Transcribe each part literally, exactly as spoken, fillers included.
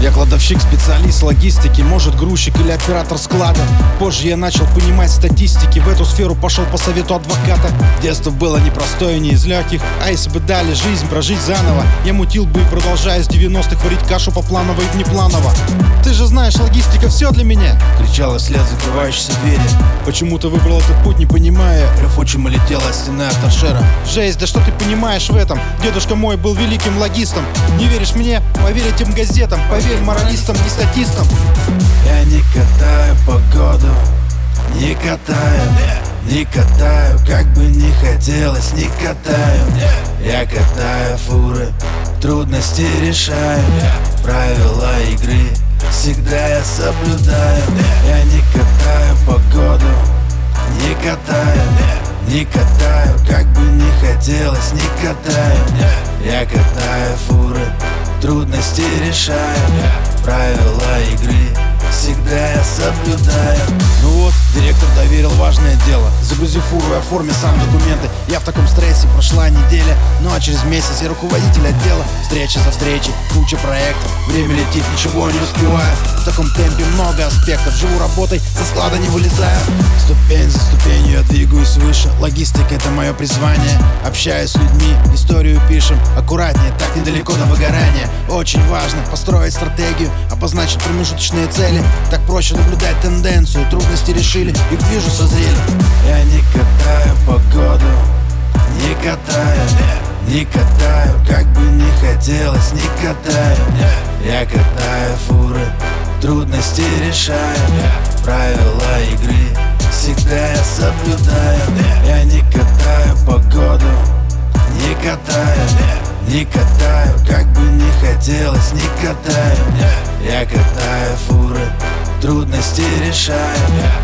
Я кладовщик, специалист логистики, может грузчик или оператор склада. Позже я начал понимать статистики, в эту сферу пошел по совету адвоката. Детство было непростое, не из легких, а если бы дали жизнь прожить заново, я мутил бы и продолжая с девяностых варить кашу по планово и внепланово. Ты же знаешь, логистика все для меня, кричала вслед закрывающейся двери. Почему-то выбрал этот путь, не понимая, рев отчима летела от стены от торшера. Жесть, да что ты понимаешь в этом? Дедушка мой был великим логистом. Не веришь мне? Поверь этим газетам, поверь моралистам и статистам. Я не катаю погоду, не катаю, не катаю, как бы не хотелось, не катаю. Я катаю фуры, трудности решаю, правила игры всегда я соблюдаю. Я не катаю погоду, не катаю, не катаю, как бы не хотелось, не катаю. Я катаю фуры, трудности решаю, правила игры всегда я соблюдаю. Ну вот, директор доверил важное дело. Загрузи фуру и оформи сам документы. Я в таком стрессе, прошла неделя. Ну а через месяц я руководитель отдела. Встреча за встречей, куча проектов. Время летит, ничего не успеваю. В таком темпе много аспектов. Живу работой, со склада не вылезаю. Ступень за ступенью я двигаюсь выше. Логистика — это мое призвание. Общаюсь с людьми, историю пишем. Аккуратнее, так недалеко до выгорания. Очень важно построить стратегию, обозначить промежуточные цели. Так проще наблюдать тенденцию. Трудности решили и к движу созрели. Я не катаю погоду, не катаю, не катаю, как бы не хотелось, не катаю. Я катаю фуры, трудности решаю, правила игры всегда я соблюдаю. Я не катаю погоду, не катаю, не катаю, как бы не хотелось, не катаю. Я катаю фуры, трудности решаю,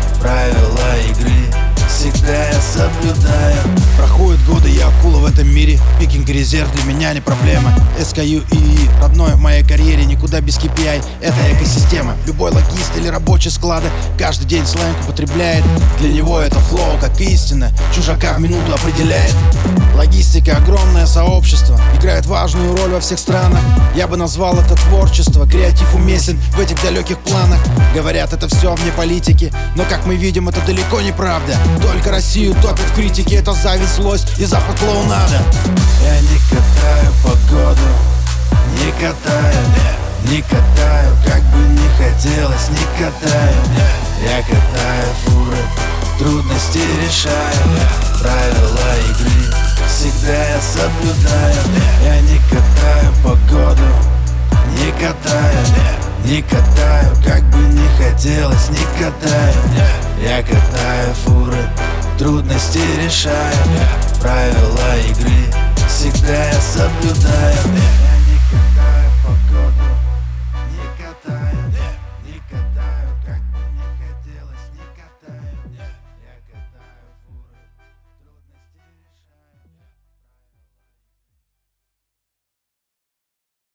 правила игры всегда я соблюдаю. Проходят годы, я акула в этом мире. Пикинг и резерв для меня не проблема. эс кей ю и и родное в моей карьере, никуда без кей пи ай. Это экосистема. Любой логист или рабочий склада каждый день сленг употребляет. Для него это флоу как истина, чужака в минуту определяет. Логистика — огромное сообщество, играет важную роль во всех странах. Я бы назвал это творчество, креатив уместен в этих далеких планах. Говорят, это все вне политики, но как мы видим, это далеко не правда. Только Россию топят критики, это зависть, злость и запах клоунада. Я не катаю погоду, не катаю, не катаю, как бы не хотелось, не катаю. Я катаю фуры, трудности решаю, правила игры всегда я соблюдаю. Я не катаю погоду, не катаю, не катаю, как бы не хотелось, не катаю. Я катаю фуры, трудности решаю, правила игры всегда я соблюдаю.